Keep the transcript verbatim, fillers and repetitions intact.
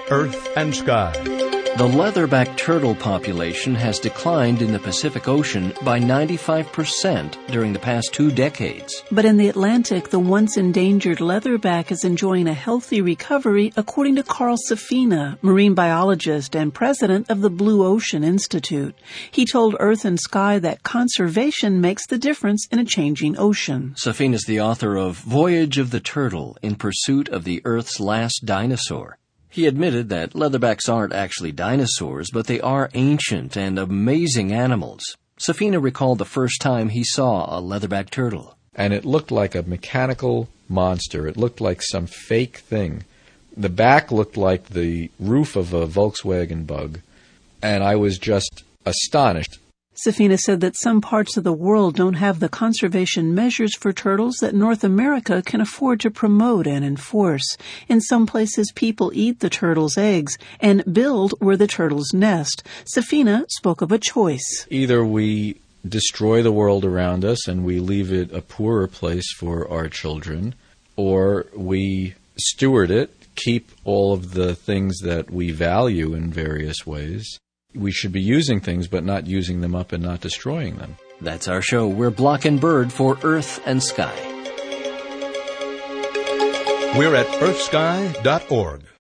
Earth and Sky. The leatherback turtle population has declined in the Pacific Ocean by ninety-five percent during the past two decades. But in the Atlantic, the once endangered leatherback is enjoying a healthy recovery, according to Carl Safina, marine biologist and president of the Blue Ocean Institute. He told Earth and Sky that conservation makes the difference in a changing ocean. Safina is the author of Voyage of the Turtle in Pursuit of the Earth's Last Dinosaur. He admitted that leatherbacks aren't actually dinosaurs, but they are ancient and amazing animals. Safina recalled the first time he saw a leatherback turtle. And it looked like a mechanical monster. It looked like some fake thing. The back looked like the roof of a Volkswagen Bug. And I was just astonished. Safina said that some parts of the world don't have the conservation measures for turtles that North America can afford to promote and enforce. In some places, people eat the turtles' eggs and build where the turtles nest. Safina spoke of a choice. Either we destroy the world around us and we leave it a poorer place for our children, or we steward it, keep all of the things that we value in various ways. We should be using things, but not using them up and not destroying them. That's our show. We're Block and Bird for Earth and Sky. We're at earth sky dot org.